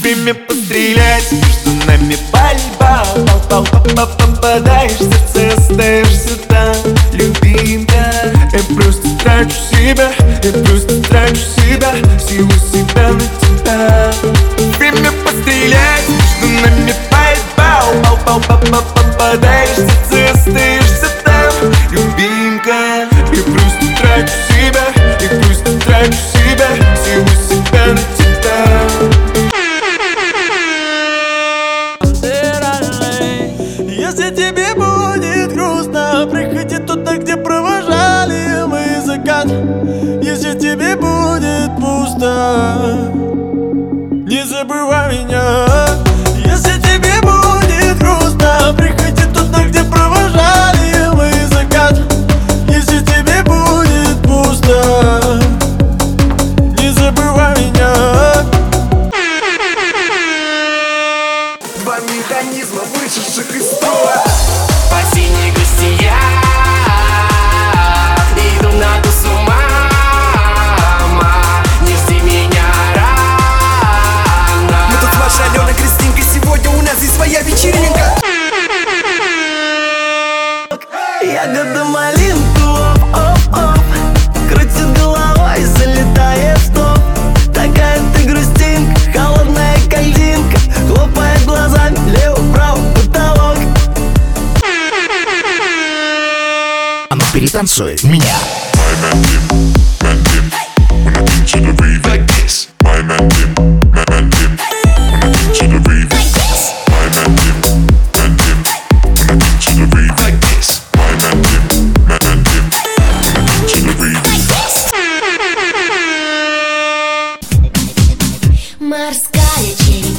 Время пострелять, между нами пальба. Попадаешь в сердце, остаешься там, любимка. Я просто трачу себя, я просто трачу себя, всего себя на тебя. Время пострелять, между нами пальба. Попадаешь в сердце, остаешься там, любимка. Я просто трачу себя, я просто трачу себя, всего себя на тебя. Если тебе будет грустно, приходи туда, где провожали мы закат. Если тебе будет пусто, не забывай меня. Если тебе будет грустно, приходи туда, где провожали мы закат. Если тебе будет пусто, не забывай меня. Два механизма, вышедших из строя. По синей грусти я иду на тусу, мама, не жди меня рано. Мы тут с вашей Аленой Кристинкой, сегодня у нас здесь своя вечеринка. Ягода малинку, оп-оп, крутит головой, залетает в топ. Такая ты грустинка, холодная кальдинка, хлопает глазами, лево-право, потолок. А ну перетанцуй меня. Морская черепашка.